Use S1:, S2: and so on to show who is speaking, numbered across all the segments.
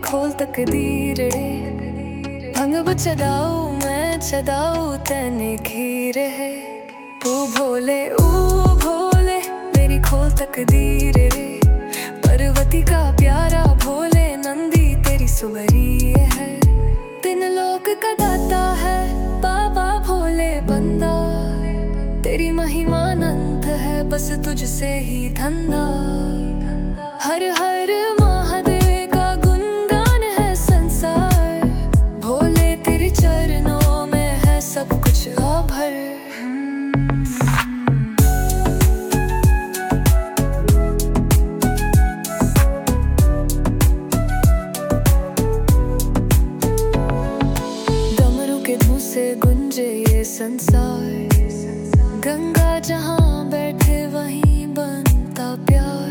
S1: खोल तकदीर रे भंग चदाऊ मैं चदाऊ तेने खीर है तू भोले मेरी खोल तकदीर रे पार्वती का प्यारा भोले नंदी तेरी सुबरी है तीन लोक का दाता है बाबा भोले बंदा तेरी महिमा अनंत है बस तुझसे ही धंधा हर हर महादेव का गुणगान है संसार भोले तेरे चरणों में है सब कुछ आभर डमरू के धुन से गुंजे ये संसार गंगा जहाँ बैठे वहीं बनता प्यार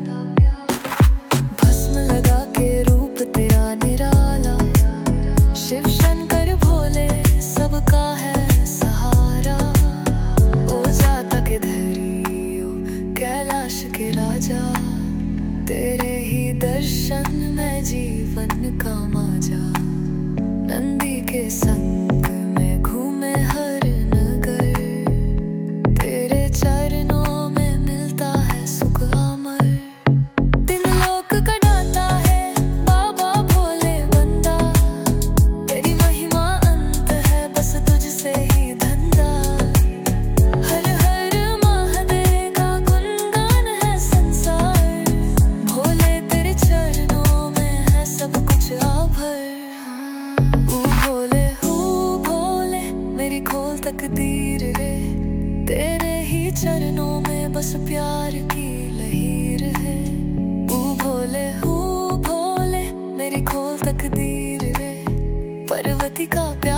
S1: भस्म लगा के रूप तेरा निराला शिव शंकर भोले सबका है सहारा ओ जाता के धैर्य कैलाश के राजा तेरे ही दर्शन में जीवन का माजा नंदी के संग में घूमे हर नगर तेरे चरणों में मिलता है सुख अमर तीन लोक का दाता है बाबा भोले बंदा तेरी महिमा अंत है बस तुझसे ही धंधा हर हर महादेव का गुणगान है संसार भोले तेरे चरणों में है सब कुछ आभर भोले मेरी खोल तकदीर रे तेरे ही चरणों में बस प्यार की लहीर है भोले मेरी खोल तकदीर रे पार्वती का प्यार